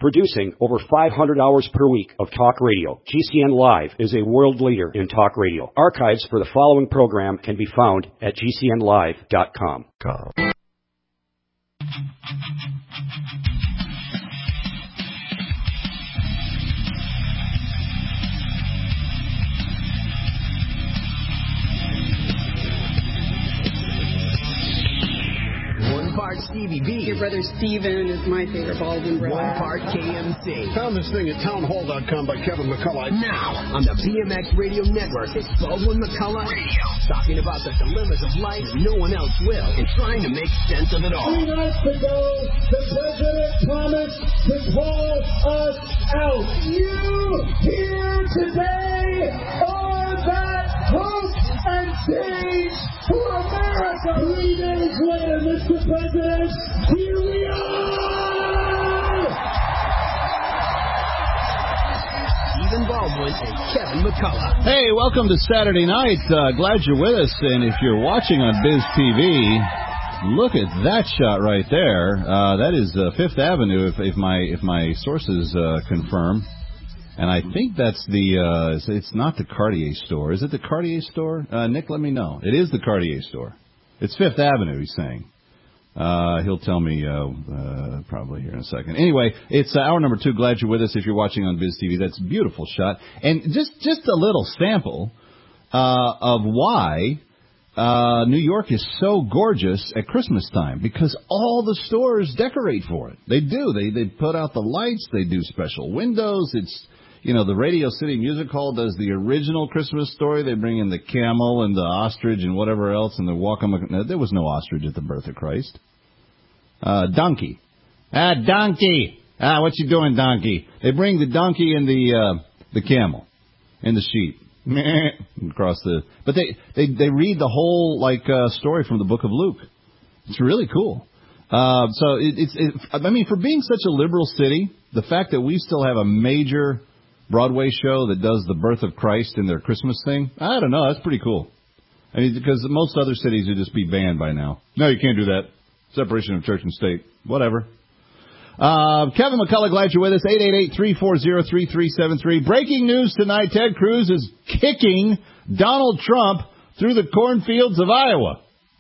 Producing over 500 hours per week of talk radio, GCN Live is a world leader in talk radio. Archives for the following program can be found at GCNlive.com. Part Stevie B. Your brother Steven is my favorite Baldwin brother. One part KMC. Found this thing at townhall.com by Kevin McCullough. Now, on the BMX Radio Network, it's Baldwin McCullough Radio. Talking about the dilemmas of life no one else will and trying to make sense of it all. 3 nights ago, the president promised to call us out. You here today are that hope and change for America. 3 days later, Mr. President, here we are! Stephen Baldwin and Kevin McCullough. Hey, welcome to Saturday night. Glad you're with us. And if you're watching on Biz TV, look at that shot right there. That is Fifth Avenue, if my sources confirm. And I think that's it's not the Cartier store. Is it the Cartier store? Nick, let me know. It is the Cartier store. It's Fifth Avenue, he's saying. He'll tell me probably here in a second. Anyway, it's hour number 2. Glad you're with us. If you're watching on Biz TV, that's a beautiful shot. And just a little sample of why New York is so gorgeous at Christmas time, because all the stores decorate for it. They do. They put out the lights. They do special windows. It's, the Radio City Music Hall does the original Christmas story. They bring in the camel and the ostrich and whatever else, and they walk them. No, there was no ostrich at the birth of Christ. Donkey. Donkey. What you doing, donkey? They bring the donkey and the camel and the sheep. Across but they read the whole story from the book of Luke. It's really cool. So for being such a liberal city, the fact that we still have a major Broadway show that does the birth of Christ in their Christmas thing, I don't know, that's pretty cool. I mean, because most other cities would just be banned by now. No, you can't do that. Separation of church and state. Whatever. Kevin McCullough, glad you're with us. 888-340-3373. Breaking news tonight, Ted Cruz is kicking Donald Trump through the cornfields of Iowa.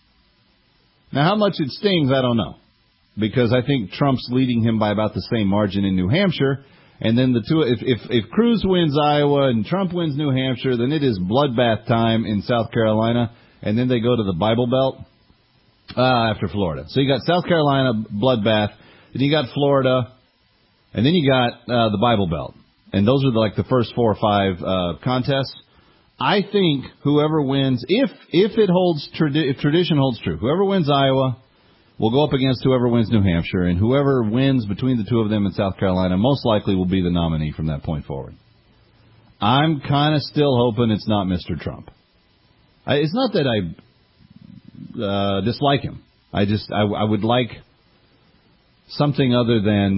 Now, how much it stings, I don't know. Because I think Trump's leading him by about the same margin in New Hampshire. And then the two, if Cruz wins Iowa and Trump wins New Hampshire, then it is bloodbath time in South Carolina. And then they go to the Bible Belt after Florida. So you got South Carolina, bloodbath. Then you got Florida, and then you got the Bible Belt. And those are the first 4 or 5 contests. I think whoever wins, if tradition holds true, whoever wins Iowa will go up against whoever wins New Hampshire, and whoever wins between the two of them in South Carolina most likely will be the nominee from that point forward. I'm kind of still hoping it's not Mr. Trump. It's not that I dislike him. I would like something other than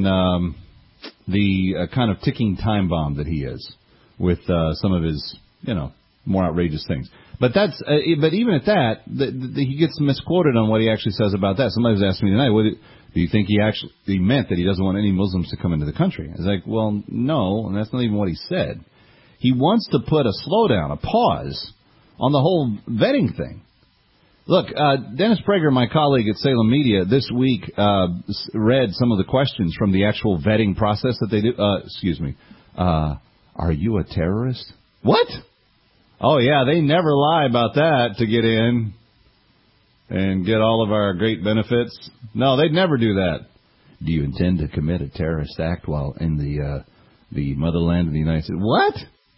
the kind of ticking time bomb that he is with some of his, more outrageous things. But that's but even at that, he gets misquoted on what he actually says about that. Somebody was asking me tonight, do you think he actually meant that he doesn't want any Muslims to come into the country? I was like, well, no, and that's not even what he said. He wants to put a slowdown, a pause on the whole vetting thing. Look, Dennis Prager, my colleague at Salem Media, this week read some of the questions from the actual vetting process that they do. Excuse me. Are you a terrorist? What? Oh, yeah, they never lie about that to get in and get all of our great benefits. No, they'd never do that. Do you intend to commit a terrorist act while in the motherland of the United States? What?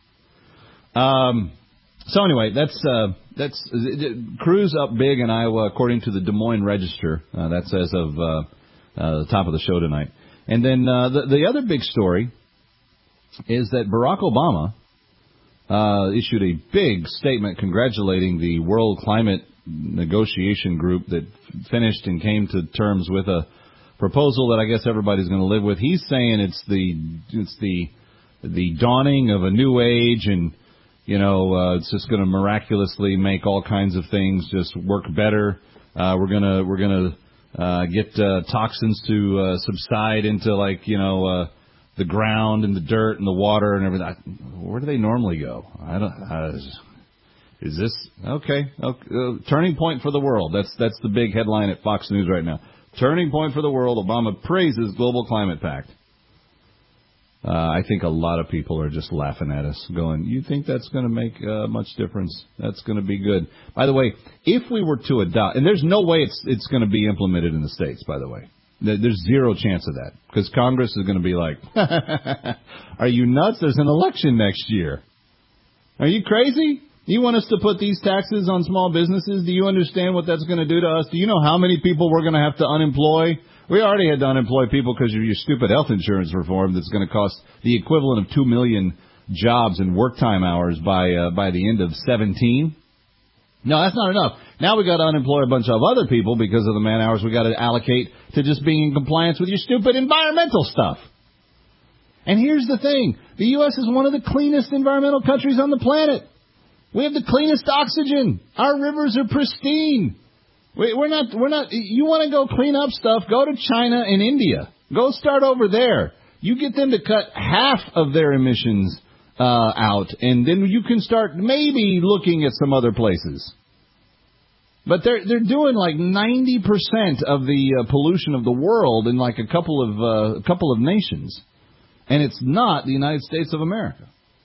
So anyway, that's Cruz up big in Iowa, according to the Des Moines Register. That's as of the top of the show tonight. And then the other big story is that Barack Obama issued a big statement congratulating the World Climate Negotiation Group that finished and came to terms with a proposal that I guess everybody's going to live with. He's saying it's the dawning of a new age, and it's just going to miraculously make all kinds of things just work better. We're gonna get toxins to subside into the ground and the dirt and the water and everything. Where do they normally go? I don't. Is this okay? Turning point for the world. That's the big headline at Fox News right now. Turning point for the world. Obama praises global climate pact. I think a lot of people are just laughing at us, going, "You think that's going to make much difference? That's going to be good." By the way, if we were to adopt, and there's no way it's going to be implemented in the States, by the way. There's zero chance of that, because Congress is going to be like, "Are you nuts? There's an election next year. Are you crazy? You want us to put these taxes on small businesses? Do you understand what that's going to do to us? Do you know how many people we're going to have to unemploy? We already had to unemploy people because of your stupid health insurance reform that's going to cost the equivalent of 2 million jobs and work time hours by the end of 17. No, that's not enough. Now we got to unemploy a bunch of other people because of the man hours we got to allocate to just being in compliance with your stupid environmental stuff. And here's the thing. The U.S. is one of the cleanest environmental countries on the planet. We have the cleanest oxygen. Our rivers are pristine. We're not, you want to go clean up stuff, go to China and India. Go start over there. You get them to cut half of their emissions out, and then you can start maybe looking at some other places. But they're doing like 90% of the pollution of the world in like a couple of nations. And it's not the United States of America.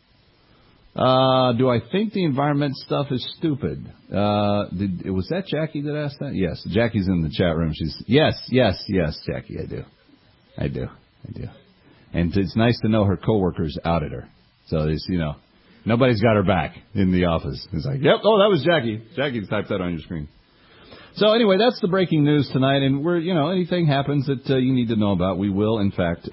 Do I think the environment stuff is stupid? Was that Jackie that asked that? Yes, Jackie's in the chat room. She's yes, Jackie, I do. And it's nice to know her coworkers outed her. So it's, nobody's got her back in the office. It's like, yep, that was Jackie. Jackie typed that on your screen. So anyway, that's the breaking news tonight. And we're, anything happens that you need to know about, we will, in fact,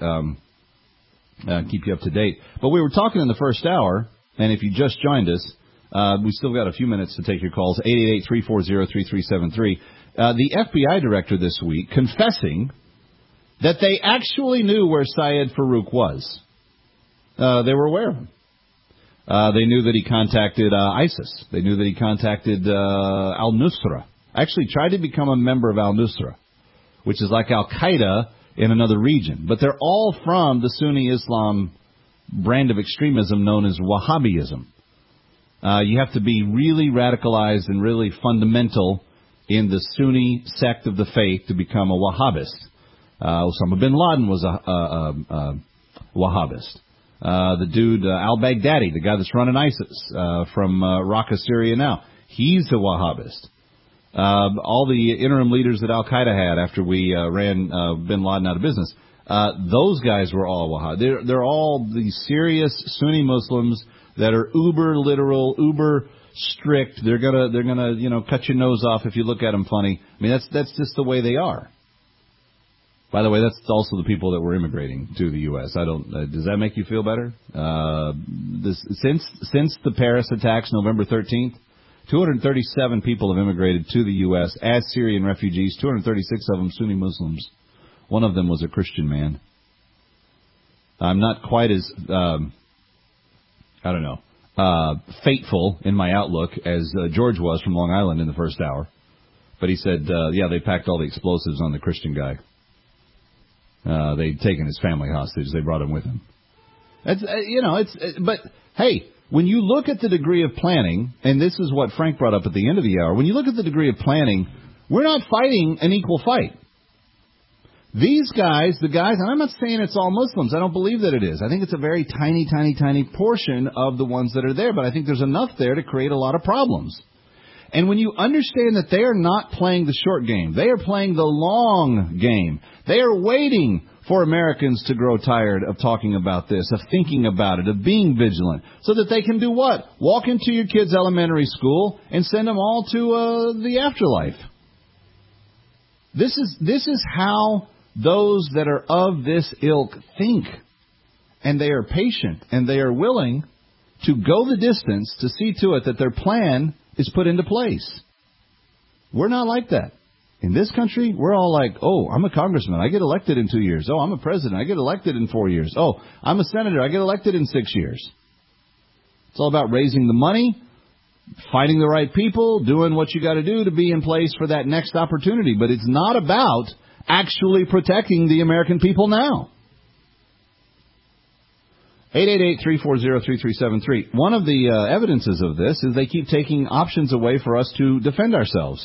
keep you up to date. But we were talking in the first hour. And if you just joined us, we still got a few minutes to take your calls, 888-340-3373. The FBI director this week confessing that they actually knew where Syed Farook was. They were aware of him. They knew that he contacted ISIS. They knew that he contacted al-Nusra. Actually tried to become a member of al-Nusra, which is like Al-Qaeda in another region. But they're all from the Sunni Islam brand of extremism known as Wahhabism. You have to be really radicalized and really fundamental in the Sunni sect of the faith to become a Wahhabist. Osama bin Laden was a Wahhabist. The dude, al-Baghdadi, the guy that's running ISIS from Raqqa, Syria now, he's a Wahhabist. All the interim leaders that Al-Qaeda had after we ran bin Laden out of business, those guys were all Wahhabi. They're all these serious Sunni Muslims that are uber literal, uber strict. They're gonna cut your nose off if you look at them funny. I mean, that's just the way they are. By the way, that's also the people that were immigrating to the U.S. Does that make you feel better? Since the Paris attacks, November 13th, 237 people have immigrated to the U.S. as Syrian refugees. 236 of them Sunni Muslims. One of them was a Christian man. I'm not quite as, fateful in my outlook as George was from Long Island in the first hour. But he said, they packed all the explosives on the Christian guy. They'd taken his family hostage. They brought him with him. But hey, when you look at the degree of planning, and this is what Frank brought up at the end of the hour, when you look at the degree of planning, we're not fighting an equal fight. These guys, and I'm not saying it's all Muslims. I don't believe that it is. I think it's a very tiny, tiny, tiny portion of the ones that are there. But I think there's enough there to create a lot of problems. And when you understand that they are not playing the short game, they are playing the long game. They are waiting for Americans to grow tired of talking about this, of thinking about it, of being vigilant, so that they can do what? Walk into your kids' elementary school and send them all to the afterlife. This is how those that are of this ilk think. And they are patient, and they are willing to go the distance to see to it that their plan is put into place. We're not like that. In this country, we're all like, oh, I'm a congressman. I get elected in 2 years. Oh, I'm a president. I get elected in 4 years. Oh, I'm a senator. I get elected in 6 years. It's all about raising the money, finding the right people, doing what you got to do to be in place for that next opportunity. But it's not about actually protecting the American people now. 888-340-3373. One of the evidences of this is they keep taking options away for us to defend ourselves.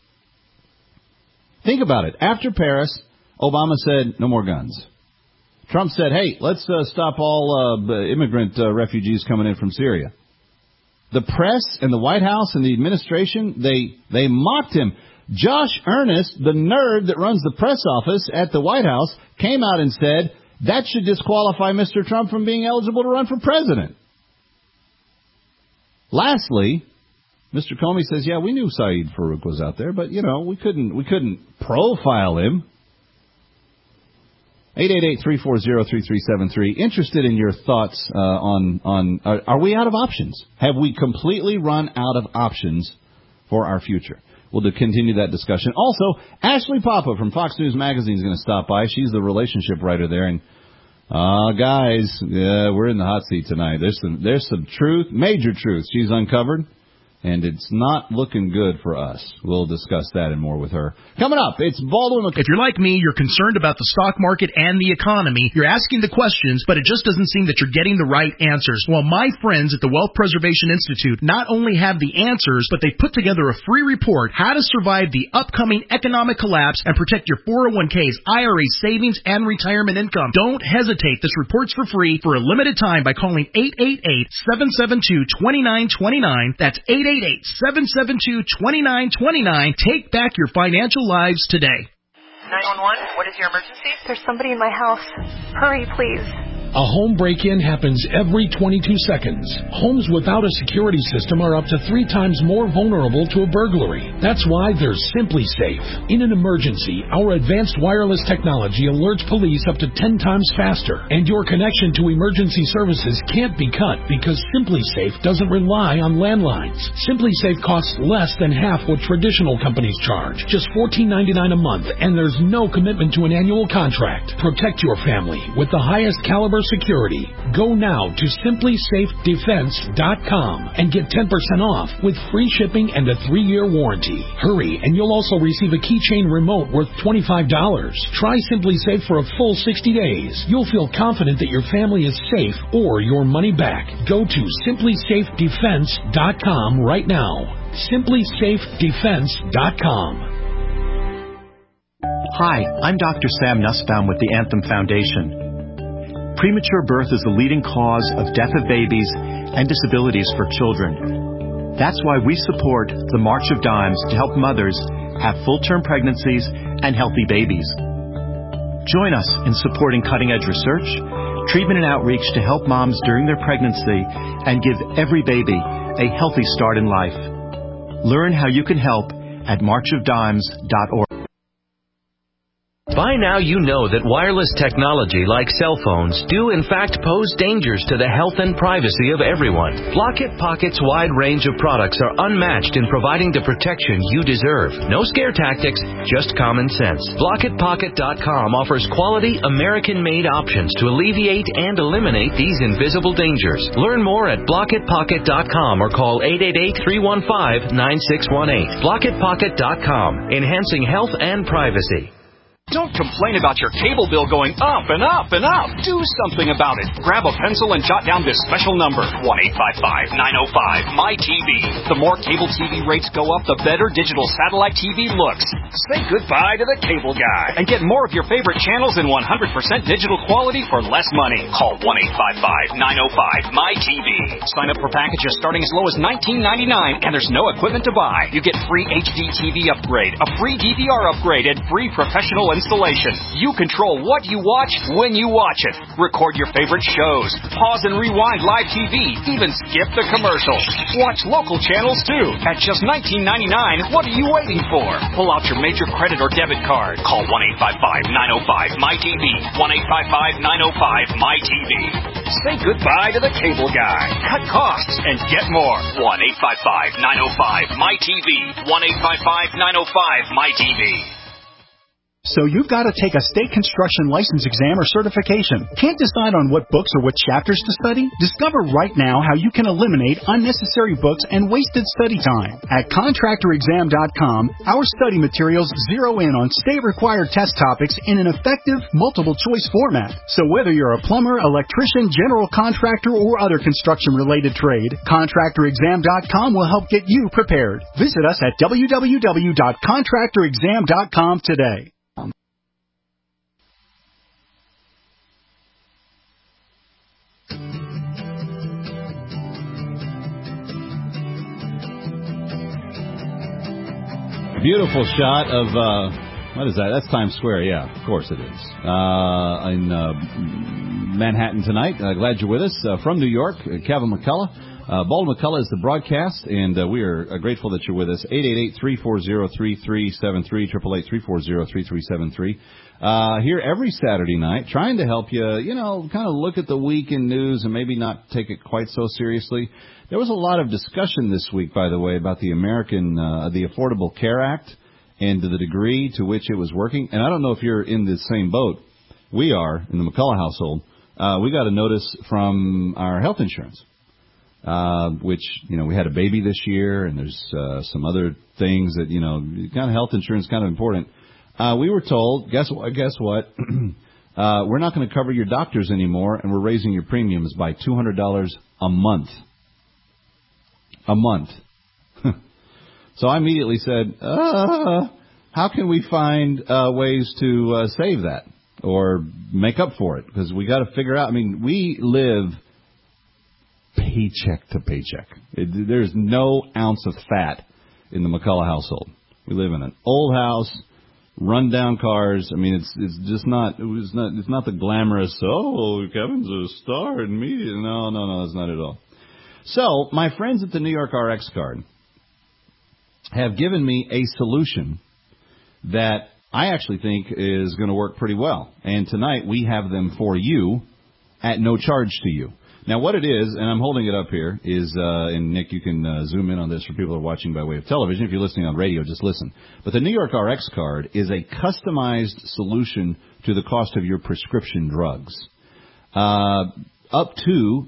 Think about it. After Paris, Obama said, no more guns. Trump said, hey, let's stop all immigrant refugees coming in from Syria. The press and the White House and the administration, they mocked him. Josh Earnest, the nerd that runs the press office at the White House, came out and said that should disqualify Mr. Trump from being eligible to run for president. Lastly, Mr. Comey says, yeah, we knew Saeed Farouk was out there, but, we couldn't profile him. 888-340-3373. Interested in your thoughts on are we out of options? Have we completely run out of options for our future? We'll continue that discussion. Also, Ashley Papa from Fox News Magazine is going to stop by. She's the relationship writer there. And, guys, we're in the hot seat tonight. There's some truth, major truth she's uncovered. And it's not looking good for us. We'll discuss that and more with her. Coming up, it's Baldwin. If you're like me, you're concerned about the stock market and the economy. You're asking the questions, but it just doesn't seem that you're getting the right answers. Well, my friends at the Wealth Preservation Institute not only have the answers, but they put together a free report, How to Survive the Upcoming Economic Collapse and Protect Your 401ks, IRAs, savings, and retirement income. Don't hesitate. This report's for free for a limited time by calling 888-772-2929. That's 888-772-2929. Take back your financial lives today. 911, what is your emergency? There's somebody in my house. Hurry, please. A home break-in happens every 22 seconds. Homes without a security system are up to 3 times more vulnerable to a burglary. That's why there's Simply Safe. In an emergency, our advanced wireless technology alerts police up to 10 times faster, and your connection to emergency services can't be cut because Simply Safe doesn't rely on landlines. Simply Safe costs less than half what traditional companies charge, just $14.99 a month, and there's no commitment to an annual contract. Protect your family with the highest caliber security. Go now to simplysafedefense.com and get 10% off with free shipping and a 3-year warranty. Hurry, and you'll also receive a keychain remote worth $25. Try Simply Safe for a full 60 days. You'll feel confident that your family is safe or your money back. Go to simplysafedefense.com right now. simplysafedefense.com. Hi, I'm Dr. Sam Nussbaum with the Anthem Foundation. Premature birth is the leading cause of death of babies and disabilities for children. That's why we support the March of Dimes to help mothers have full-term pregnancies and healthy babies. Join us in supporting cutting-edge research, treatment and outreach to help moms during their pregnancy and give every baby a healthy start in life. Learn how you can help at marchofdimes.org. By now you know that wireless technology like cell phones do in fact pose dangers to the health and privacy of everyone. Blockit Pocket's wide range of products are unmatched in providing the protection you deserve. No scare tactics, just common sense. BlockitPocket.com offers quality American-made options to alleviate and eliminate these invisible dangers. Learn more at BlockitPocket.com or call 888-315-9618. BlockitPocket.com, enhancing health and privacy. Don't complain about your cable bill going up and up and up. Do something about it. Grab a pencil and jot down this special number, 1-855-905-MY-TV. The more cable TV rates go up, the better digital satellite TV looks. Say goodbye to the cable guy and get more of your favorite channels in 100% digital quality for less money. Call 1-855-905-MY-TV. Sign up for packages starting as low as $19.99, and there's no equipment to buy. You get free HD TV upgrade, a free DVR upgrade, and free professional installation. You control what you watch when you watch it. Record your favorite shows. Pause and rewind live TV. Even skip the commercials. Watch local channels too. At just $19.99, what are you waiting for? Pull out your major credit or debit card. Call 1-855-905-MY-TV. 1-855-905-MY-TV. Say goodbye to the cable guy. Cut costs and get more. 1-855-905-MY-TV. 1-855-905-MY-TV. So you've got to take a state construction license exam or certification. Can't decide on what books or what chapters to study? Discover right now how you can eliminate unnecessary books and wasted study time. At ContractorExam.com, our study materials zero in on state-required test topics in an effective, multiple-choice format. So whether you're a plumber, electrician, general contractor, or other construction-related trade, ContractorExam.com will help get you prepared. Visit us at www.ContractorExam.com today. Beautiful shot of, what is that? That's Times Square, yeah, of course it is. In Manhattan tonight. Glad you're with us. From New York, Kevin McCullough. Baldwin McCullough is the broadcast, and we are grateful that you're with us. 888-340-3373, 888-340-3373. Here every Saturday night, trying to help you, kind of look at the week in news and maybe not take it quite so seriously. There was a lot of discussion this week, by the way, about the the Affordable Care Act and to the degree to which it was working. And I don't know if you're in the same boat. We are, in the McCullough household. We got a notice from our health insurance, which, we had a baby this year, and there's some other things that, kind of health insurance is kind of important. We were told, guess what? We're not going to cover your doctors anymore, and we're raising your premiums by $200 a month. A month. So I immediately said, how can we find ways to save that or make up for it? Because we got to figure out, we live paycheck to paycheck. There's no ounce of fat in the McCullough household. We live in an old house, run-down cars. It's just not. It's not the glamorous. Oh, Kevin's a star in media. No, that's not at all. So my friends at the New York RX card have given me a solution that I actually think is going to work pretty well. And tonight we have them for you at no charge to you. Now, what it is, and I'm holding it up here, is, and Nick, you can zoom in on this for people who are watching by way of television. If you're listening on radio, just listen. But the New York RX card is a customized solution to the cost of your prescription drugs. Up to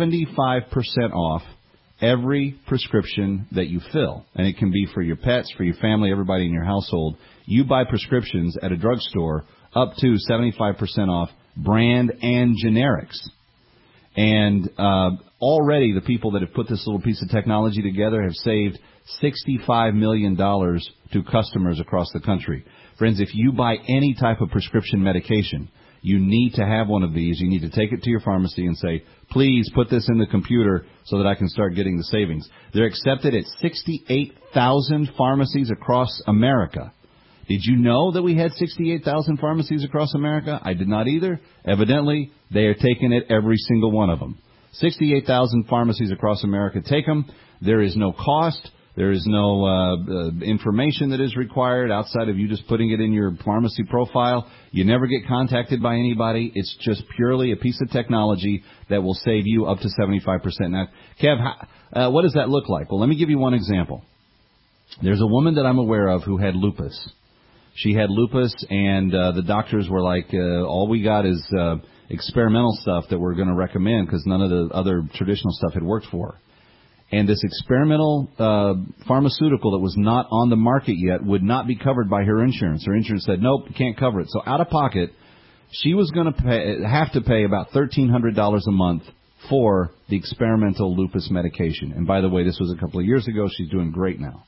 75% off every prescription that you fill. And it can be for your pets, for your family, everybody in your household. You buy prescriptions at a drugstore up to 75% off brand and generics. And already the people that have put this little piece of technology together have saved $65 million to customers across the country. Friends, if you buy any type of prescription medication, you need to have one of these. You need to take it to your pharmacy and say, please put this in the computer so that I can start getting the savings. They're accepted at 68,000 pharmacies across America. Did you know that we had 68,000 pharmacies across America? I did not either. Evidently, they are taking it, every single one of them. 68,000 pharmacies across America take them. There is no cost. There is no information that is required outside of you just putting it in your pharmacy profile. You never get contacted by anybody. It's just purely a piece of technology that will save you up to 75%. Now, Kev, what does that look like? Well, let me give you one example. There's a woman that I'm aware of who had lupus. She had lupus, and the doctors were like, all we got is experimental stuff that we're going to recommend because none of the other traditional stuff had worked for her. And this experimental pharmaceutical that was not on the market yet would not be covered by her insurance. Her insurance said, nope, you can't cover it. So out of pocket, she was going to have to pay about $1,300 a month for the experimental lupus medication. And by the way, this was a couple of years ago. She's doing great now.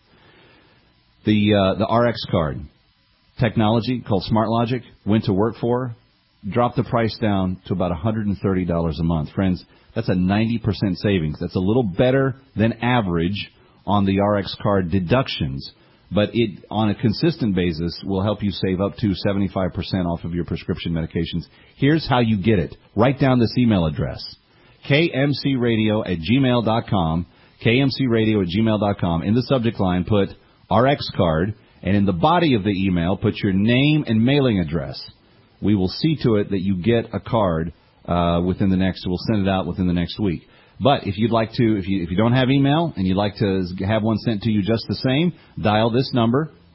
The RX card technology called SmartLogic went to work for her, dropped the price down to about $130 a month. Friends, that's a 90% savings. That's a little better than average on the RX card deductions, but it, on a consistent basis, will help you save up to 75% off of your prescription medications. Here's how you get it. Write down this email address, kmcradio@gmail.com, kmcradio@gmail.com. In the subject line, put RX card, and in the body of the email, put your name and mailing address. We will see to it that you get a card we'll send it out within the next week. But if you'd like to, if you don't have email and you'd like to have one sent to you just the same, dial this number,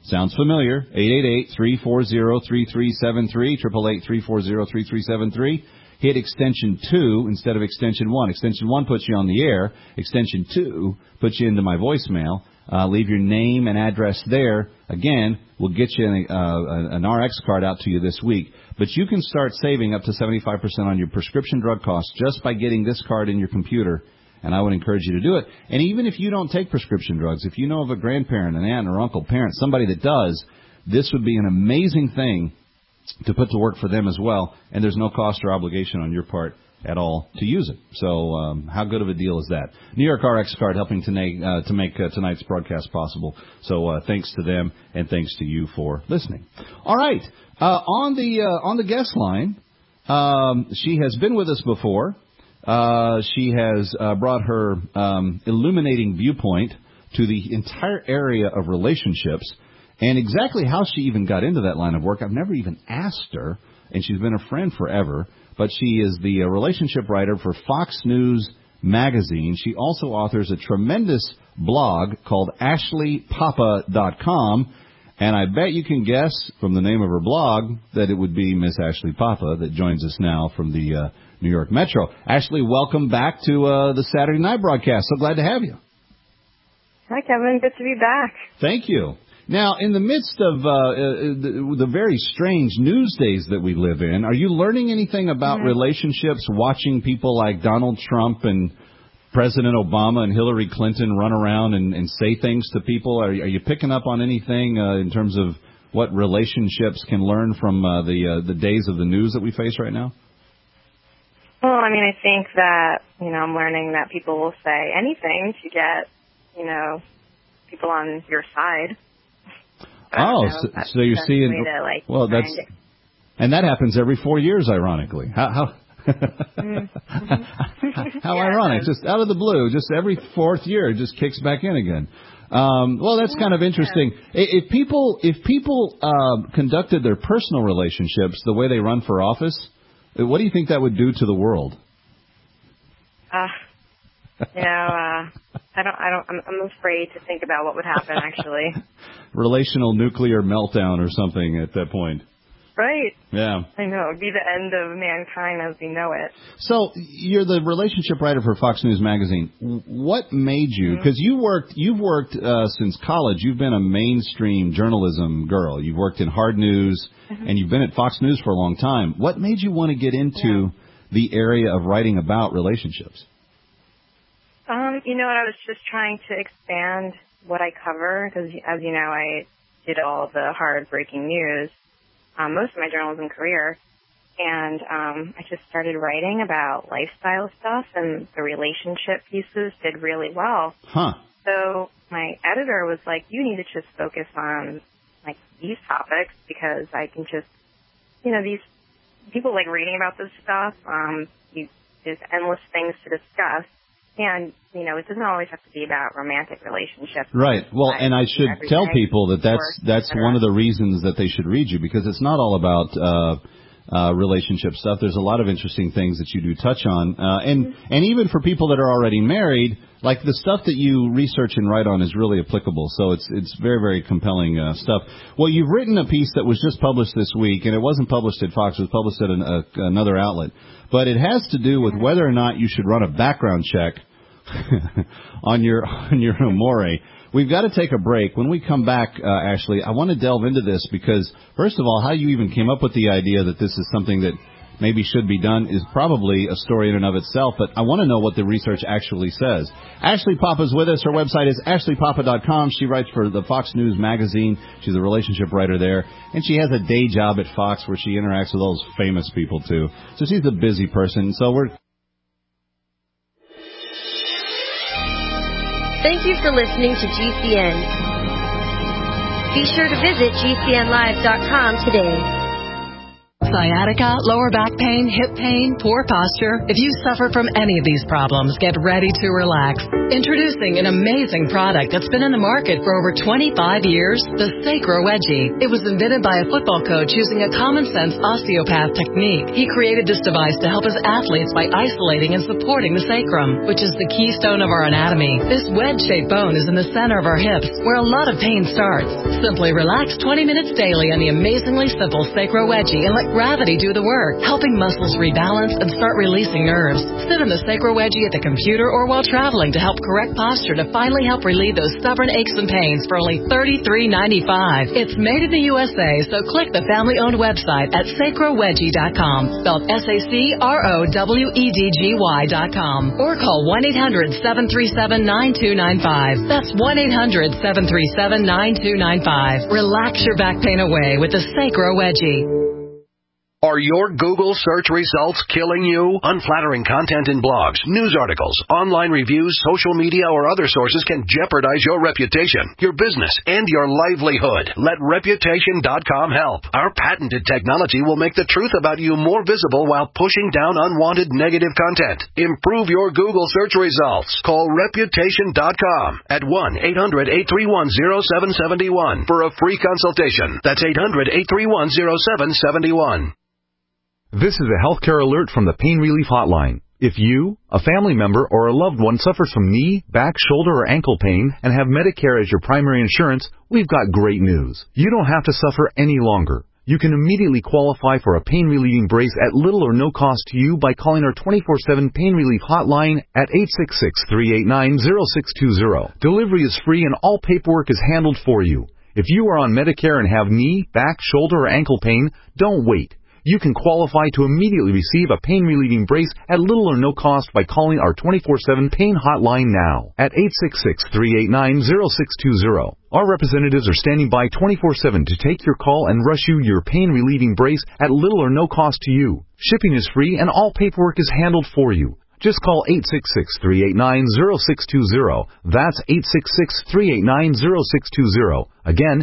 Sounds familiar. 888-340-3373, 888-340-3373. Hit extension 2 instead of extension 1. Extension 1 puts you on the air. Extension 2 puts you into my voicemail. Leave your name and address there. Again, we'll get you an RX card out to you this week. But you can start saving up to 75% on your prescription drug costs just by getting this card in your computer. And I would encourage you to do it. And even if you don't take prescription drugs, if you know of a grandparent, an aunt or uncle, parent, somebody that does, this would be an amazing thing to put to work for them as well. And there's no cost or obligation on your part at all to use it. So how good of a deal is that? New York RX card helping to make tonight's broadcast possible. So thanks to them and thanks to you for listening. All right. On the guest line, she has been with us before. She has brought her illuminating viewpoint to the entire area of relationships, and exactly how she even got into that line of work, I've never even asked her, and she's been a friend forever, but she is the relationship writer for Fox News Magazine. She also authors a tremendous blog called AshleyPapa.com, and I bet you can guess from the name of her blog that it would be Miss Ashley Papa that joins us now from the New York Metro. Ashley, welcome back to the Saturday night broadcast. So glad to have you. Hi, Kevin. Good to be back. Thank you. Now, in the midst of the very strange news days that we live in, are you learning anything about relationships, watching people like Donald Trump and President Obama and Hillary Clinton run around and say things to people? Are you picking up on anything in terms of what relationships can learn from the days of the news that we face right now? Well, I mean, I think that, I'm learning that people will say anything to get, people on your side. So you're seeing, and that happens every 4 years, ironically. How ironic, just out of the blue, just every fourth year it just kicks back in again. Well, that's kind of interesting. If people conducted their personal relationships the way they run for office, what do you think that would do to the world? I'm afraid to think about what would happen, actually. Relational nuclear meltdown or something at that point. Right. Yeah. I know. It would be the end of mankind as we know it. So you're the relationship writer for Fox News Magazine. What made you, because you've worked since college, you've been a mainstream journalism girl. You've worked in hard news, and you've been at Fox News for a long time. What made you want to get into the area of writing about relationships? I was just trying to expand what I cover, because, as you know, I did all the hard breaking news most of my journalism career, and I just started writing about lifestyle stuff, and the relationship pieces did really well. So my editor was like, you need to just focus on, these topics, because I can just, these people like reading about this stuff. There's endless things to discuss. And, it doesn't always have to be about romantic relationships. Right. Well, and I should tell people that that's one of the reasons that they should read you, because it's not all about relationship stuff. There's a lot of interesting things that you do touch on. And even for people that are already married, like the stuff that you research and write on is really applicable. So it's very, very compelling stuff. Well, you've written a piece that was just published this week, and it wasn't published at Fox. It was published at another outlet. But it has to do with whether or not you should run a background check on your amore. We've got to take a break. When we come back, Ashley, I want to delve into this because, first of all, how you even came up with the idea that this is something that maybe should be done is probably a story in and of itself, but I want to know what the research actually says. Ashley Papa's with us. Her website is AshleyPapa.com. She writes for the Fox News Magazine. She's a relationship writer there, and she has a day job at Fox where she interacts with all those famous people, too. So she's a busy person. So Thank you for listening to GCN. Be sure to visit GCNlive.com today. sciatica, lower back pain, hip pain, poor posture. If you suffer from any of these problems, get ready to relax. Introducing an amazing product that's been in the market for over 25 years, the Sacro Wedgie. It was invented by a football coach using a common-sense osteopath technique. He created this device to help his athletes by isolating and supporting the sacrum, which is the keystone of our anatomy. This wedge-shaped bone is in the center of our hips, where a lot of pain starts. Simply relax 20 minutes daily on the amazingly simple Sacro Wedgie and let gravity do the work, helping muscles rebalance and start releasing nerves. Sit in the Sacro Wedgie at the computer or while traveling to help correct posture to finally help relieve those stubborn aches and pains for only $33.95. It's made in the USA, so click the family-owned website at sacrowedgie.com, spelled SACROWEDGY.com, or call 1-800-737-9295. That's 1-800-737-9295. Relax your back pain away with the Sacro Wedgie. Are your Google search results killing you? Unflattering content in blogs, news articles, online reviews, social media, or other sources can jeopardize your reputation, your business, and your livelihood. Let Reputation.com help. Our patented technology will make the truth about you more visible while pushing down unwanted negative content. Improve your Google search results. Call Reputation.com at 1-800-831-0771 for a free consultation. That's 800-831-0771. This is a healthcare alert from the Pain Relief Hotline. If you, a family member, or a loved one suffers from knee, back, shoulder, or ankle pain and have Medicare as your primary insurance, we've got great news. You don't have to suffer any longer. You can immediately qualify for a pain-relieving brace at little or no cost to you by calling our 24/7 Pain Relief Hotline at 866-389-0620. Delivery is free and all paperwork is handled for you. If you are on Medicare and have knee, back, shoulder, or ankle pain, don't wait. You can qualify to immediately receive a pain-relieving brace at little or no cost by calling our 24/7 Pain Hotline now at 866-389-0620. Our representatives are standing by 24/7 to take your call and rush you your pain-relieving brace at little or no cost to you. Shipping is free and all paperwork is handled for you. Just call 866-389-0620. That's 866-389-0620. Again,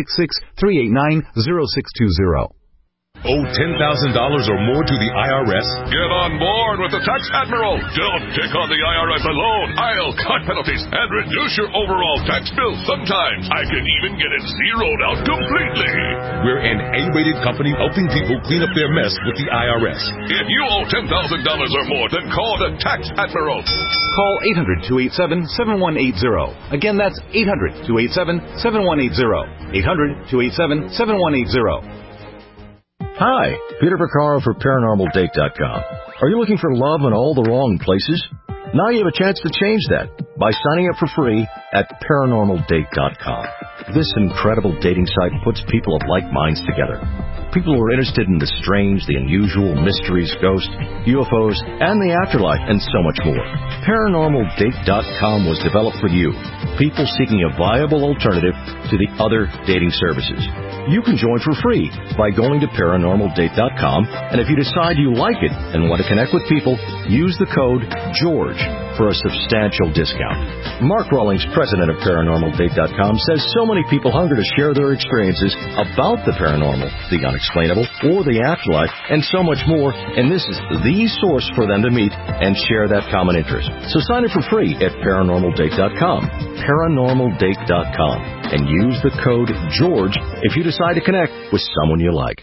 866-389-0620. Owe $10,000 or more to the IRS? Get on board with the Tax Admiral. Don't take on the IRS alone. I'll cut penalties and reduce your overall tax bill. Sometimes I can even get it zeroed out completely. We're an A-rated company helping people clean up their mess with the IRS. If you owe $10,000 or more, then call the Tax Admiral. Call 800-287-7180. Again, that's 800-287-7180. 800-287-7180. Hi, Peter Vaccaro for ParanormalDate.com. Are you looking for love in all the wrong places? Now you have a chance to change that by signing up for free at ParanormalDate.com. This incredible dating site puts people of like minds together. People who are interested in the strange, the unusual, mysteries, ghosts, UFOs, and the afterlife, and so much more. ParanormalDate.com was developed for you, people seeking a viable alternative to the other dating services. You can join for free by going to ParanormalDate.com, and if you decide you like it and want to connect with people, use the code GEORGE for a substantial discount. Mark Rawlings, president of ParanormalDate.com, says so many people hunger to share their experiences about the paranormal, the unexplainable, or the afterlife, and so much more, and this is the source for them to meet and share that common interest. So sign up for free at ParanormalDate.com, ParanormalDate.com, and use the code GEORGE if you decide to connect with someone you like.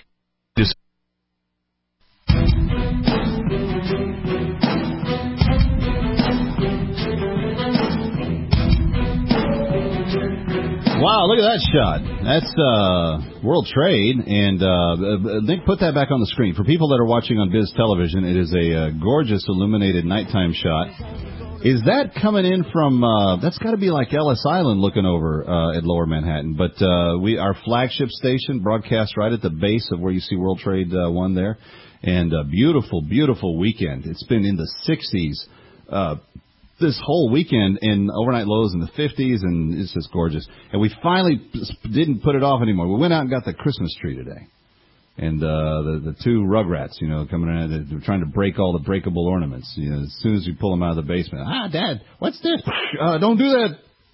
Wow, look at that shot. That's World Trade, and Nick, put that back on the screen. For people that are watching on Viz Television, it is a gorgeous illuminated nighttime shot. Is that coming in from, that's got to be like Ellis Island looking over at Lower Manhattan, but our flagship station broadcasts right at the base of where you see World Trade 1 there, and a beautiful, beautiful weekend. It's been in the 60s. This whole weekend, in overnight lows in the 50s, and it's just gorgeous. And we finally didn't put it off anymore. We went out and got the Christmas tree today. And the two Rugrats, coming in, they're trying to break all the breakable ornaments. As soon as you pull them out of the basement. Dad, what's this? Don't do that.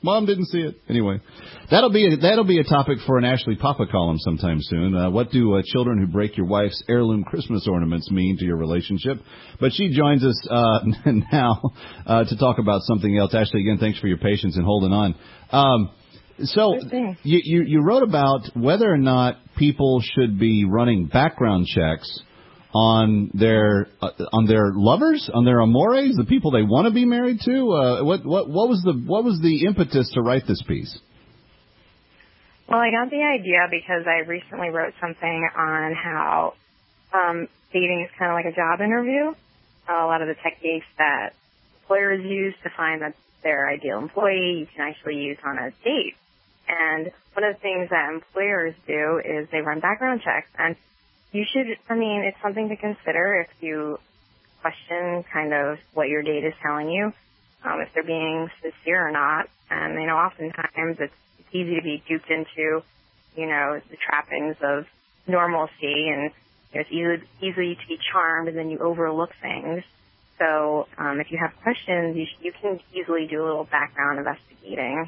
Mom didn't see it. Anyway, that'll be a topic for an Ashley Papa column sometime soon. What do children who break your wife's heirloom Christmas ornaments mean to your relationship? But she joins us now to talk about something else. Ashley, again, thanks for your patience and holding on. So you wrote about whether or not people should be running background checks on their lovers, on their amores, the people they want to be married to. What was the impetus to write this piece? Well, I got the idea because I recently wrote something on how dating is kind of like a job interview. A lot of the techniques that employers use to find their ideal employee, you can actually use on a date. And one of the things that employers do is they run background checks. And you should, it's something to consider if you question kind of what your date is telling you, if they're being sincere or not. And, oftentimes it's easy to be duped into, the trappings of normalcy, and it's easy to be charmed, and then you overlook things. So if you have questions, you can easily do a little background investigating.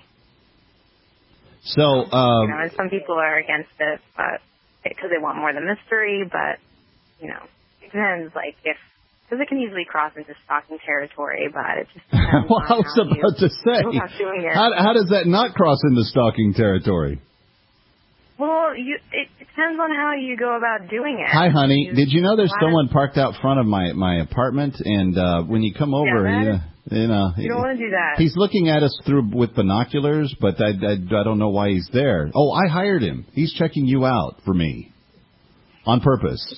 So, and some people are against it, but because they want more of the mystery. But it depends. Because it can easily cross into stalking territory. But it just depends. Well, I was about to say, how does that not cross into stalking territory? Well, it depends on how you go about doing it. Hi, honey. Did you know there's someone parked out front of my apartment? And when you come over, you don't want to do that. He's looking at us with binoculars, but I don't know why he's there. Oh, I hired him. He's checking you out for me on purpose.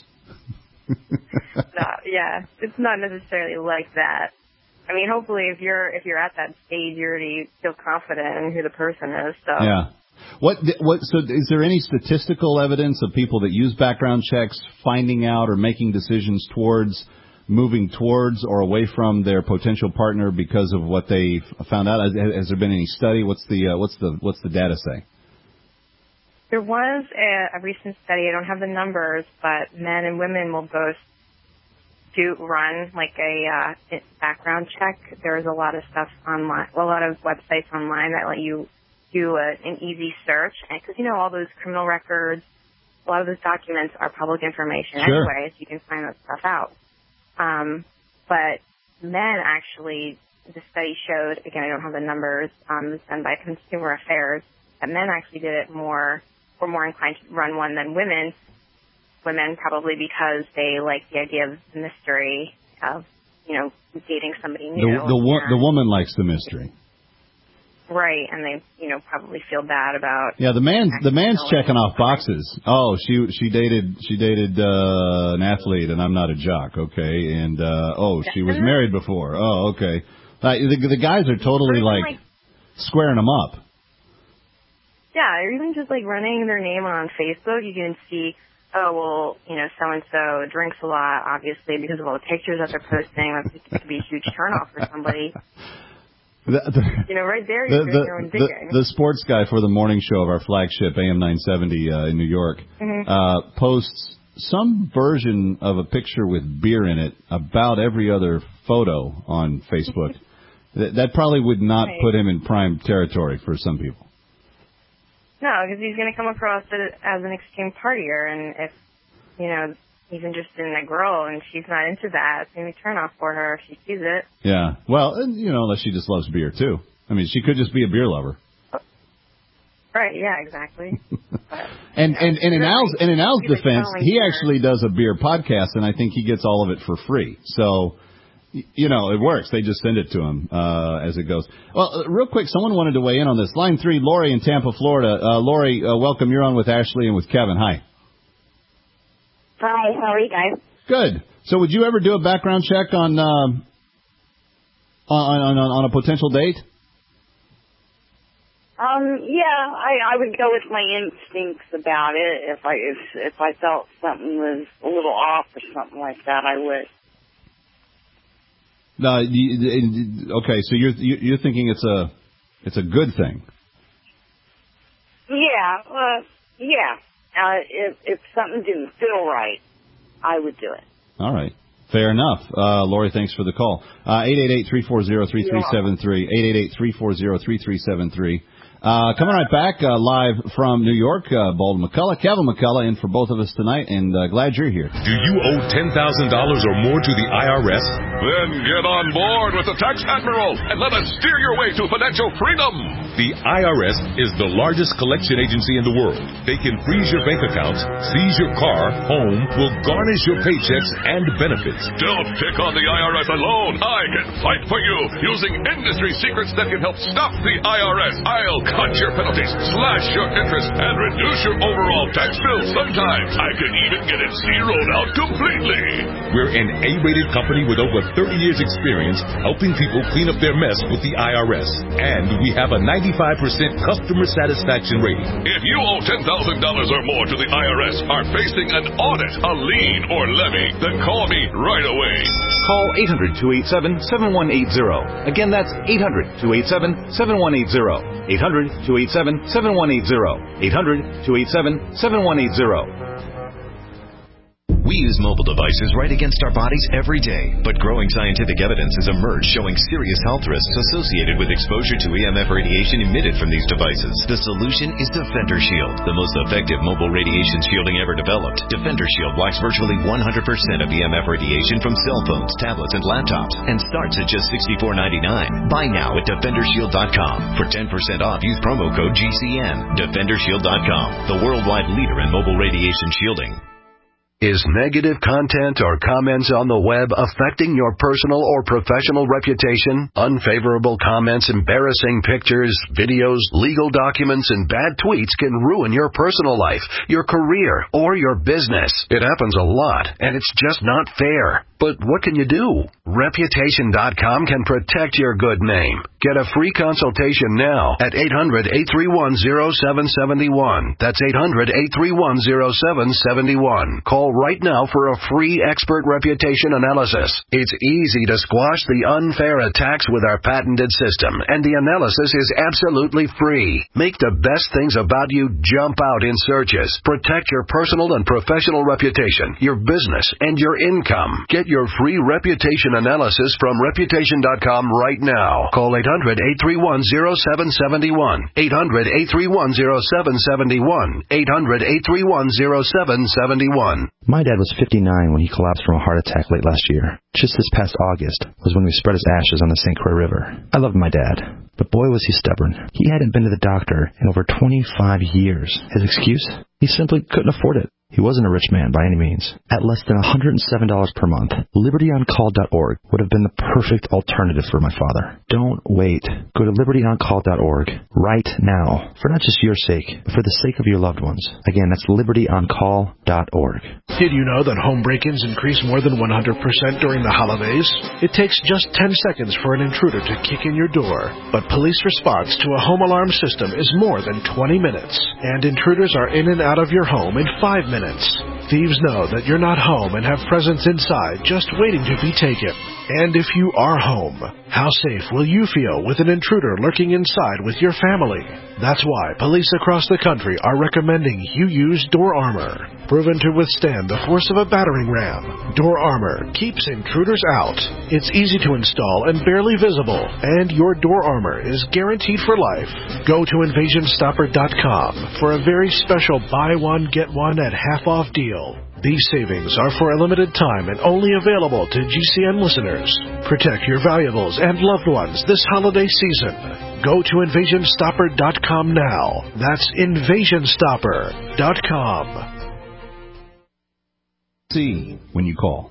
It's not necessarily like that. Hopefully, if you're at that stage, you already feel confident in who the person is. So yeah. So is there any statistical evidence of people that use background checks finding out or making decisions moving towards or away from their potential partner because of what they found out? Has there been any study? What's the data say? There was a recent study. I don't have the numbers, but men and women will both run a background check. There's a lot of stuff online, a lot of websites online that let you do an easy search, because all those criminal records, a lot of those documents are public information anyway, so you can find that stuff out. But men actually, the study showed, again, I don't have the numbers, it was done by Consumer Affairs, that men actually were more inclined to run one than women. Women probably because they like the idea of the mystery of, dating somebody new. The woman likes the mystery. Right, and they, probably feel bad about. Yeah, the man's checking off boxes. Oh, she dated an athlete, and I'm not a jock, okay? And she was married before. Oh, okay. The guys are totally squaring them up. Yeah, or even just running their name on Facebook, you can see, so and so drinks a lot, obviously because of all the pictures that they're posting. That could be a huge turnoff for somebody. Right there, you're doing your own digging. The sports guy for the morning show of our flagship AM 970 in New York posts some version of a picture with beer in it about every other photo on Facebook. That probably would not put him in prime territory for some people. No, because he's going to come across as an extreme partier, and if, he's interested in a girl and she's not into that, it's going to be a turn off for her if she sees it. Yeah. Well, unless she just loves beer, too. She could just be a beer lover. Right, yeah, exactly. And in Al's defense, he actually does a beer podcast, and I think he gets all of it for free. So, it works. They just send it to him as it goes. Well, real quick, someone wanted to weigh in on this. Line 3, Lori in Tampa, Florida. Lori, welcome. You're on with Ashley and with Kevin. Hi. Hi, how are you guys? Good. So would you ever do a background check on a potential date? Yeah, I would go with my instincts about it. If I felt something was a little off or something like that, I would. Okay, so you're thinking it's a good thing. Yeah. If something didn't feel right, I would do it. All right. Fair enough. Lori, thanks for the call. 888-340-3373. 888-340-3373. Coming right back, live from New York, Baldwin McCullough, Kevin McCullough in for both of us tonight, and glad you're here. Do you owe $10,000 or more to the IRS? Then get on board with the Tax Admiral and let us steer your way to financial freedom. The IRS is the largest collection agency in the world. They can freeze your bank accounts, seize your car, home, will garnish your paychecks and benefits. Don't pick on the IRS alone. I can fight for you using industry secrets that can help stop the IRS. I'll cut your penalties, slash your interest, and reduce your overall tax bill. Sometimes I can even get it zeroed out completely. We're an A-rated company with over 30 years experience helping people clean up their mess with the IRS. And we have a 95% customer satisfaction rating. If you owe $10,000 or more to the IRS, are facing an audit, a lien, or levy, then call me right away. Call 800-287-7180. Again, that's 800-287-7180. 800-287-7180. 800-287-7180. We use mobile devices right against our bodies every day, but growing scientific evidence has emerged showing serious health risks associated with exposure to EMF radiation emitted from these devices. The solution is Defender Shield, the most effective mobile radiation shielding ever developed. Defender Shield blocks virtually 100% of EMF radiation from cell phones, tablets, and laptops, and starts at just $64.99. Buy now at DefenderShield.com. For 10% off, use promo code GCN. DefenderShield.com, the worldwide leader in mobile radiation shielding. Is negative content or comments on the web affecting your personal or professional reputation? Unfavorable comments, embarrassing pictures, videos, legal documents, and bad tweets can ruin your personal life, your career, or your business. It happens a lot, and it's just not fair. But what can you do? Reputation.com can protect your good name. Get a free consultation now at 800-831-0771. That's 800-831-0771. Call right now for a free expert reputation analysis. It's easy to squash the unfair attacks with our patented system, and the analysis is absolutely free. Make the best things about you jump out in searches. Protect your personal and professional reputation, your business, and your income. Get your free reputation analysis from Reputation.com right now. Call 800-831-0771. 800-831-0771. 800-831-0771. My dad was 59 when he collapsed from a heart attack late last year. Just this past August was when we spread his ashes on the St. Croix River. I loved my dad, but boy was he stubborn. He hadn't been to the doctor in over 25 years. His excuse? He simply couldn't afford it. He wasn't a rich man by any means. At less than $107 per month, LibertyOnCall.org would have been the perfect alternative for my father. Don't wait. Go to LibertyOnCall.org right now, for not just your sake, but for the sake of your loved ones. Again, that's LibertyOnCall.org. Did you know that home break-ins increase more than 100% during the holidays? It takes just 10 seconds for an intruder to kick in your door, but police response to a home alarm system is more than 20 minutes, and intruders are in and out of your home in 5 minutes. Thieves know that you're not home and have presents inside just waiting to be taken. And if you are home, how safe will you feel with an intruder lurking inside with your family? That's why police across the country are recommending you use Door Armor. Proven to withstand the force of a battering ram, Door Armor keeps intruders out. It's easy to install and barely visible, and your Door Armor is guaranteed for life. Go to InvasionStopper.com for a very special buy one, get one at half-off deal. These savings are for a limited time and only available to GCN listeners. Protect your valuables and loved ones this holiday season. Go to InvasionStopper.com now. That's InvasionStopper.com. See when you call.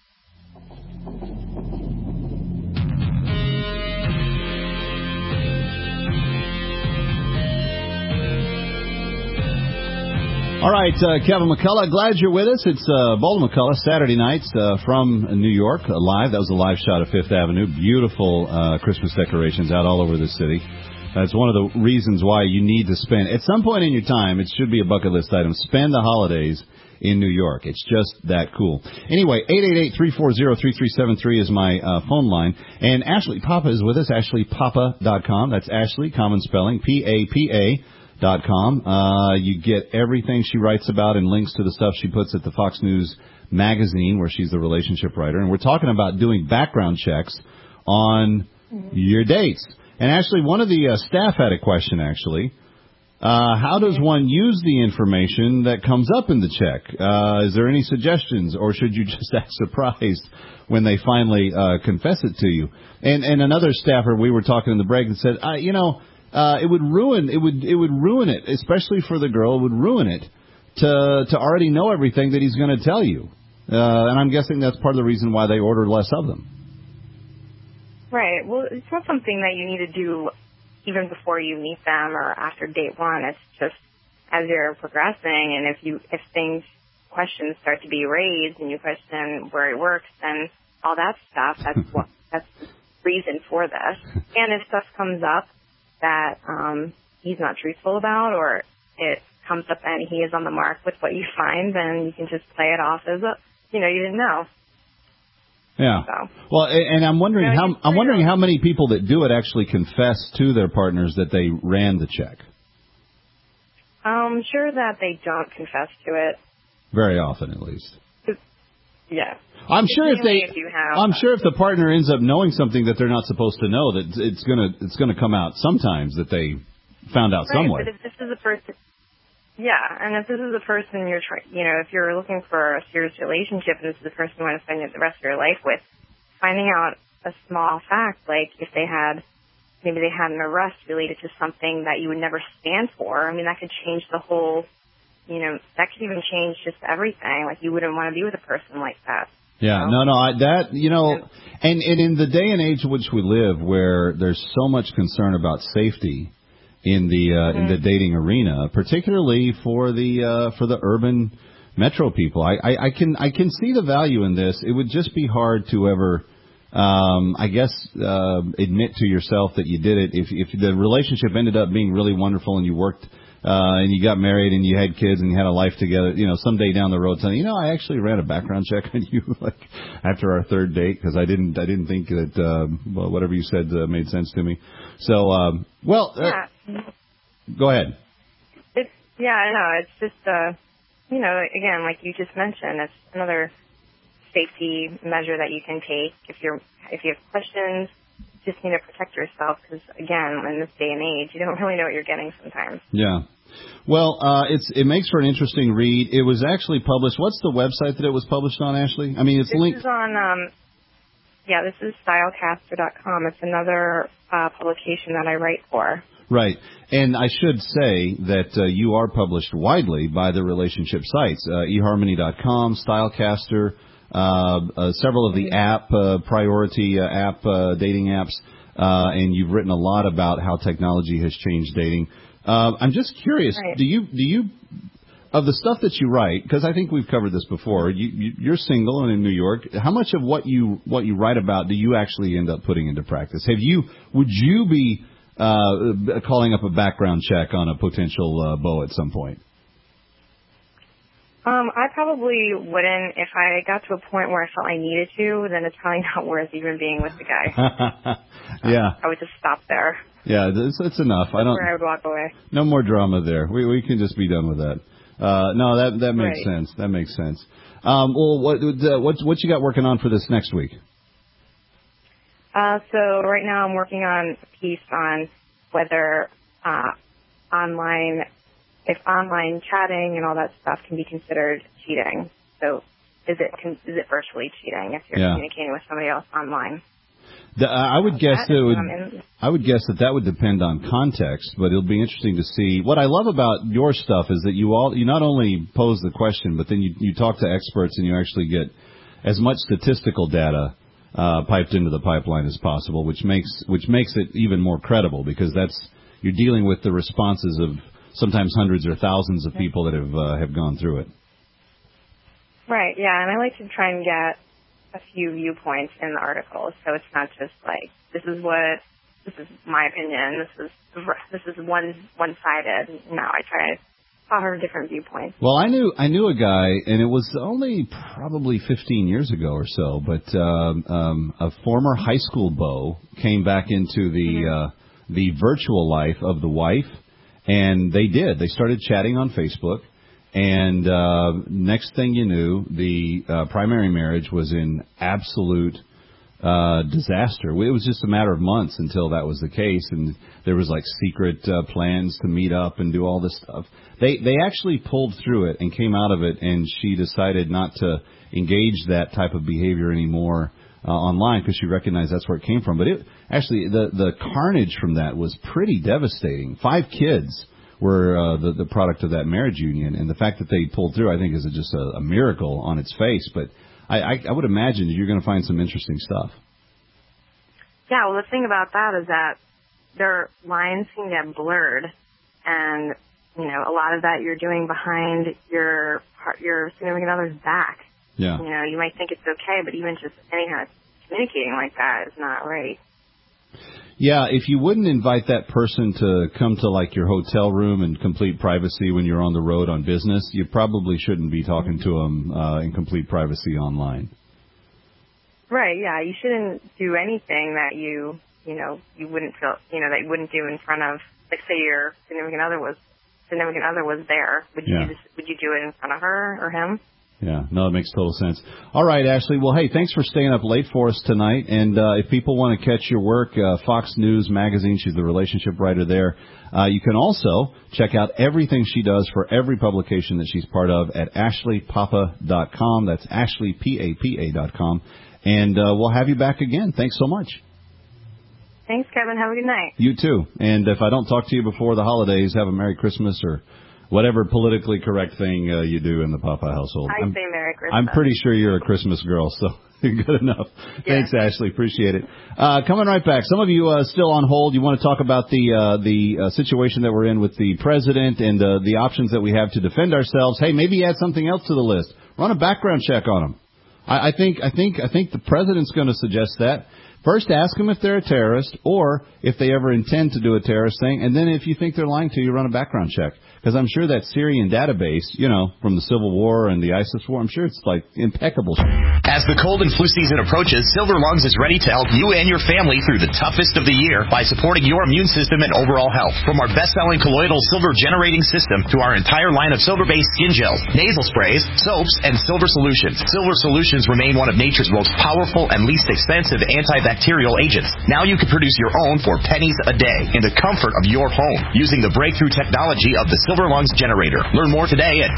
All right, Kevin McCullough, glad you're with us. It's Baldwin McCullough, Saturday nights from New York, live. That was a live shot of Fifth Avenue. Beautiful Christmas decorations out all over the city. That's one of the reasons why you need to spend, at some point in your time, it should be a bucket list item, spend the holidays in New York. It's just that cool. Anyway, 888-340-3373 is my phone line. And Ashley Papa is with us, AshleyPapa.com. That's Ashley, common spelling, P-A-P-A. You get everything she writes about and links to the stuff she puts at the Fox News magazine, where she's the relationship writer. And we're talking about doing background checks on your dates. And actually, one of the staff had a question, actually. How does one use the information that comes up in the check? Is there any suggestions, or should you just act surprised when they finally confess it to you? And another staffer, we were talking in the break, and said, it would ruin it, especially for the girl. It would ruin it to already know everything that he's going to tell you. And I'm guessing that's part of the reason why they order less of them. Right. Well, it's not something that you need to do even before you meet them or after date one. It's just as you're progressing, and if questions start to be raised and you question where he works and all that stuff, that's the reason for this. And if stuff comes up that he's not truthful about, or it comes up and he is on the mark with what you find, then you can just play it off as you didn't know. Yeah. So. Well, and I'm wondering how many people that do it actually confess to their partners that they ran the check. I'm sure that they don't confess to it. Very often, at least. Yeah. I'm sure if the partner ends up knowing something that they're not supposed to know, that it's gonna come out sometimes that they found out some way. But if this is a person, and if this is a person if you're looking for a serious relationship and this is the person you want to spend the rest of your life with, finding out a small fact, like if maybe they had an arrest related to something that you would never stand for, I mean, that could change the whole, that could even change just everything. Like, you wouldn't want to be with a person like that. Yeah, and in the day and age in which we live, where there's so much concern about safety in the dating arena, particularly for the urban metro people, I can see the value in this. It would just be hard to ever, admit to yourself that you did it. If the relationship ended up being really wonderful and you worked and you got married and you had kids and you had a life together, someday down the road, saying, I actually ran a background check on you, like after our third date, because I didn't think that whatever you said made sense to me. So, go ahead. It's just again, like you just mentioned, it's another safety measure that you can take if you have questions. Just need to protect yourself, because again, in this day and age, you don't really know what you're getting sometimes. Yeah. Well, it makes for an interesting read. It was actually published. What's the website that it was published on, Ashley? I mean, it's linked. This is on. This is stylecaster.com. It's another publication that I write for. Right. And I should say that you are published widely by the relationship sites, eHarmony.com, Stylecaster, several of the priority dating apps, and you've written a lot about how technology has changed dating. I'm just curious, right. Do you of the stuff that you write, because I think we've covered this before, you're single and in New York, how much of what you write about do you actually end up putting into practice? Would you be calling up a background check on a potential beau at some point? I probably wouldn't. If I got to a point where I felt I needed to, then it's probably not worth even being with the guy. Yeah. I would just stop there. Yeah, it's enough. That's where I would walk away. No more drama there. We can just be done with that. No, that makes sense. That makes sense. Well, what you got working on for this next week? So right now I'm working on a piece on whether online chatting and all that stuff can be considered cheating. So is it virtually cheating if you're communicating with somebody else online? I would guess that would depend on context, but it'll be interesting to see. What I love about your stuff is that you not only pose the question, but then you talk to experts and you actually get as much statistical data piped into the pipeline as possible, which makes it even more credible, because you're dealing with the responses of sometimes hundreds or thousands of people that have gone through it. Right. Yeah, and I like to try and get a few viewpoints in the articles, so it's not just like this is my opinion. This is one-sided. No, I try to offer different viewpoints. Well, I knew a guy, and it was only probably 15 years ago or so, but a former high school beau came back into the virtual life of the wife, And they did. They started chatting on Facebook. And next thing you knew, the primary marriage was in absolute disaster. It was just a matter of months until that was the case, and there was like secret plans to meet up and do all this stuff. They actually pulled through it and came out of it, and she decided not to engage that type of behavior anymore online because she recognized that's where it came from. But it actually, the carnage from that was pretty devastating. 5 kids were the product of that marriage union, and the fact that they pulled through, I think, is just a miracle on its face. But I would imagine you're going to find some interesting stuff. Yeah, well, the thing about that is that their lines can get blurred, and you know, a lot of that you're doing behind your significant other's back. Yeah. You know, you might think it's okay, but even just any kind of communicating like that is not right. Yeah, if you wouldn't invite that person to come to like your hotel room in complete privacy when you're on the road on business, you probably shouldn't be talking to them in complete privacy online. Right, yeah, you shouldn't do anything that you wouldn't feel, that you wouldn't do in front of, like, say your significant other was there. Would you do it in front of her or him? Yeah, no, it makes total sense. All right, Ashley. Well, hey, thanks for staying up late for us tonight. And if people want to catch your work, Fox News Magazine, she's the relationship writer there. You can also check out everything she does for every publication that she's part of at ashleypapa.com. That's ashleypapa.com. And we'll have you back again. Thanks so much. Thanks, Kevin. Have a good night. You too. And if I don't talk to you before the holidays, have a Merry Christmas or whatever politically correct thing you do in the Papa household. I say Merry Christmas. I'm pretty sure you're a Christmas girl, so good enough. Yeah. Thanks, Ashley. Appreciate it. Coming right back. Some of you still on hold. You want to talk about the situation that we're in with the president and the options that we have to defend ourselves. Hey, maybe add something else to the list. Run a background check on them. I think the president's going to suggest that. First, ask them if they're a terrorist or if they ever intend to do a terrorist thing. And then if you think they're lying to you, run a background check. Because I'm sure that Syrian database, from the Civil War and the ISIS war, I'm sure it's like impeccable. As the cold and flu season approaches, Silver Lungs is ready to help you and your family through the toughest of the year by supporting your immune system and overall health. From our best-selling colloidal silver generating system to our entire line of silver-based skin gels, nasal sprays, soaps, and silver solutions. Silver solutions remain one of nature's most powerful and least expensive antibacterial agents. Now you can produce your own for pennies a day in the comfort of your home using the breakthrough technology of the Silver Lungs generator. Learn more today at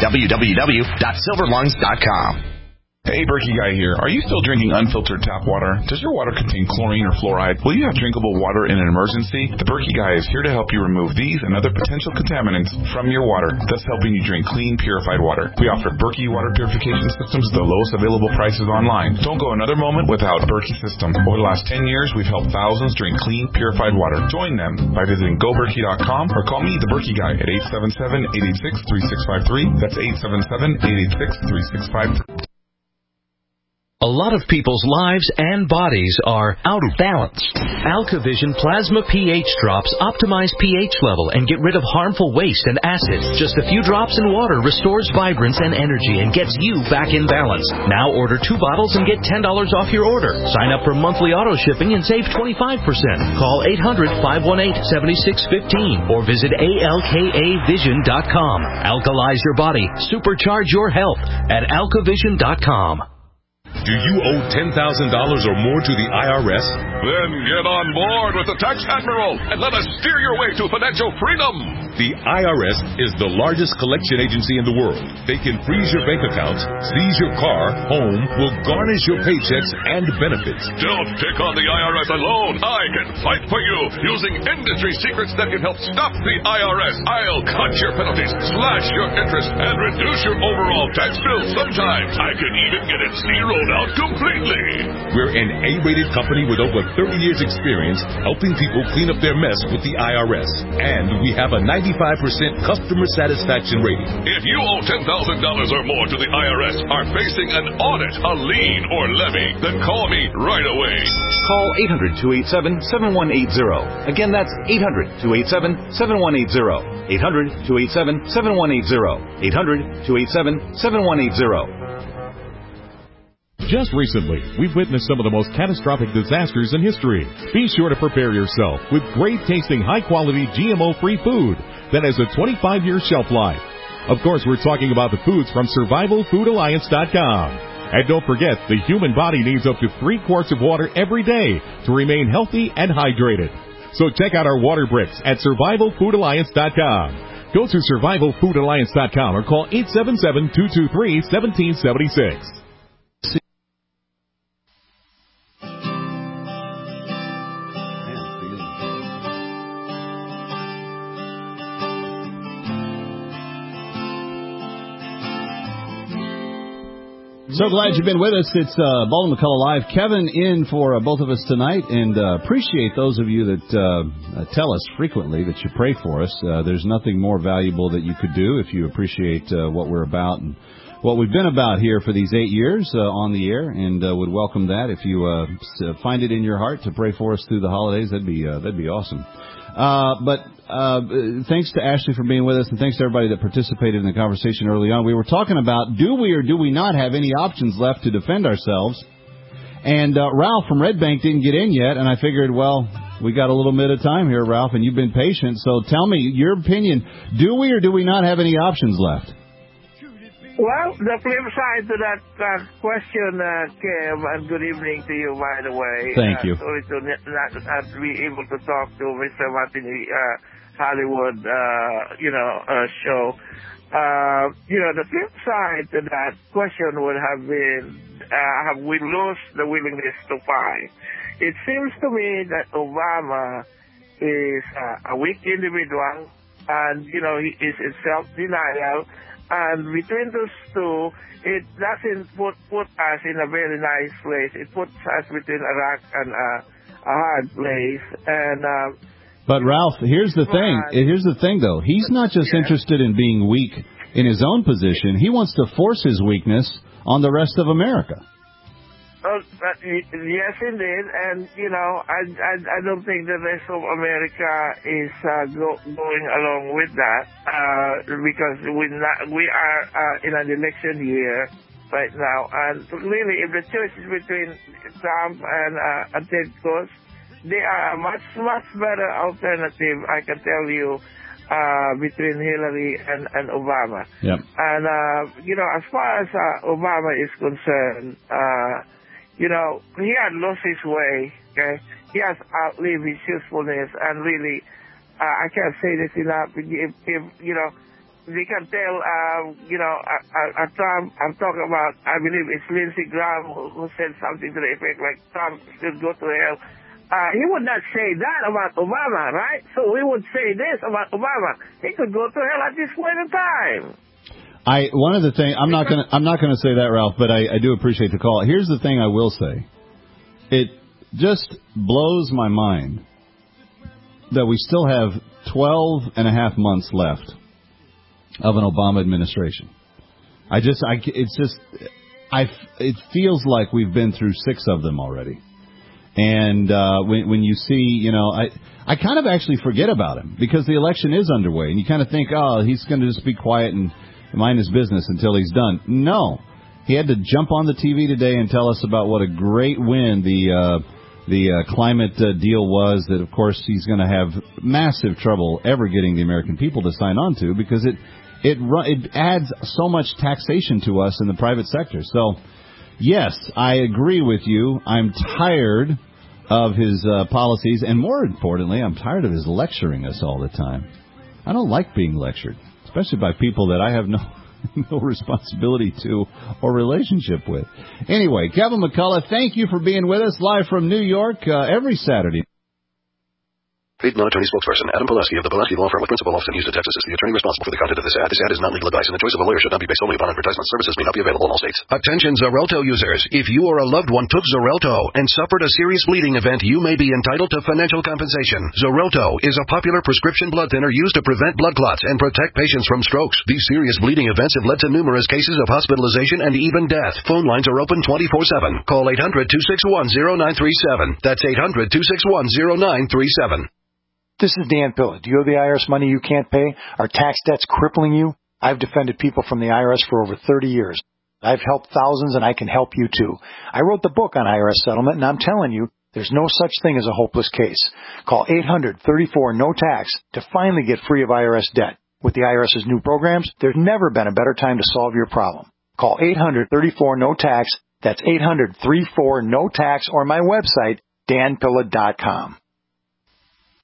www.silverlungs.com. Hey, Berkey Guy here. Are you still drinking unfiltered tap water? Does your water contain chlorine or fluoride? Will you have drinkable water in an emergency? The Berkey Guy is here to help you remove these and other potential contaminants from your water, thus helping you drink clean, purified water. We offer Berkey water purification systems at the lowest available prices online. Don't go another moment without Berkey system. Over the last 10 years, we've helped thousands drink clean, purified water. Join them by visiting goberkey.com or call me, the Berkey Guy, at 877-886-3653. That's 877-886-3653. A lot of people's lives and bodies are out of balance. AlkaVision Plasma pH drops optimize pH level and get rid of harmful waste and acid. Just a few drops in water restores vibrance and energy and gets you back in balance. Now order 2 bottles and get $10 off your order. Sign up for monthly auto shipping and save 25%. Call 800-518-7615 or visit alkavision.com. Alkalize your body. Supercharge your health at alkavision.com. Do you owe $10,000 or more to the IRS? Then get on board with the Tax Admiral and let us steer your way to financial freedom. The IRS is the largest collection agency in the world. They can freeze your bank accounts, seize your car, home, will garnish your paychecks and benefits. Don't take on the IRS alone. I can fight for you using industry secrets that can help stop the IRS. I'll cut your penalties, slash your interest, and reduce your overall tax bill. Sometimes I can even get it zeroed out completely. We're an A-rated company with over 30 years experience helping people clean up their mess with the IRS. And we have a 95% customer satisfaction rating. If you owe $10,000 or more to the IRS, are facing an audit, a lien, or levy, then call me right away. Call 800-287-7180. Again, that's 800-287-7180. 800-287-7180. 800-287-7180. Just recently, we've witnessed some of the most catastrophic disasters in history. Be sure to prepare yourself with great-tasting, high-quality, GMO-free food that has a 25-year shelf life. Of course, we're talking about the foods from SurvivalFoodAlliance.com. And don't forget, the human body needs up to 3 quarts of water every day to remain healthy and hydrated. So check out our water bricks at SurvivalFoodAlliance.com. Go to SurvivalFoodAlliance.com or call 877-223-1776. So glad you've been with us. It's Baldwin McCullough Live. Kevin in for both of us tonight, and appreciate those of you that tell us frequently that you pray for us. There's nothing more valuable that you could do if you appreciate what we're about and what we've been about here for these 8 years on the air, and would welcome that. If you find it in your heart to pray for us through the holidays, that'd be awesome. But thanks to Ashley for being with us, and thanks to everybody that participated in the conversation early on. We were talking about, do we or do we not have any options left to defend ourselves? And Ralph from Red Bank didn't get in yet, and I figured, well, we got a little bit of time here, Ralph, and you've been patient. So tell me your opinion. Do we or do we not have any options left? Well, the flip side to that question, Kim, and good evening to you, by the way. Thank you. Sorry to not be able to talk to Mr. Martin Hollywood, show. The flip side to that question would have been, have we lost the willingness to fight? It seems to me that Obama is a weak individual, and, he is in self-denial. And between those two, it doesn't put us in a very nice place. It puts us between a rock and a hard place. And but Ralph, here's the thing. Here's the thing, though. He's not just interested in being weak in his own position. He wants to force his weakness on the rest of America. Yes, indeed, and I don't think the rest of America is going along with that because we are in an election year right now, and really, if the choice is between Trump and Ted Cruz, they are a much better alternative, I can tell you, between Hillary and Obama. Yep. And as far as Obama is concerned. He had lost his way, okay? He has outlived his usefulness, and really, I can't say this enough. If they can tell, Trump, I'm talking about, I believe it's Lindsey Graham who said something to the effect like Trump should go to hell. He would not say that about Obama, right? So we would say this about Obama. He could go to hell at this point in time. One of the things, I'm not gonna say that, Ralph, but I do appreciate the call. Here's the thing I will say. It just blows my mind that we still have 12 and a half months left of an Obama administration. It feels like we've been through 6 of them already. And when you see, I kind of actually forget about him because the election is underway, and you kind of think, oh, he's going to just be quiet and mind his business until he's done. No, he had to jump on the TV today and tell us about what a great win the climate deal was. That of course he's going to have massive trouble ever getting the American people to sign on to because it adds so much taxation to us in the private sector. So yes, I agree with you. I'm tired of his policies, and more importantly, I'm tired of his lecturing us all the time. I don't like being lectured, especially by people that I have no responsibility to or relationship with. Anyway, Kevin McCullough, thank you for being with us live from New York every Saturday. Paid non-attorney spokesperson Adam Pileski of the Pileski Law Firm with principal office in Houston, Texas is the attorney responsible for the content of this ad. This ad is not legal advice, and the choice of a lawyer should not be based solely upon advertisement. Services may not be available in all states. Attention Xarelto users. If you or a loved one took Xarelto and suffered a serious bleeding event, you may be entitled to financial compensation. Xarelto is a popular prescription blood thinner used to prevent blood clots and protect patients from strokes. These serious bleeding events have led to numerous cases of hospitalization and even death. Phone lines are open 24/7. Call 800-261-0937. That's 800-261-0937. This is Dan Pilla. Do you owe the IRS money you can't pay? Are tax debts crippling you? I've defended people from the IRS for over 30 years. I've helped thousands, and I can help you too. I wrote the book on IRS settlement, and I'm telling you, there's no such thing as a hopeless case. Call 800-34-NO-TAX to finally get free of IRS debt. With the IRS's new programs, there's never been a better time to solve your problem. Call 800-34-NO-TAX. That's 800-34-NO-TAX, or my website, danpilla.com.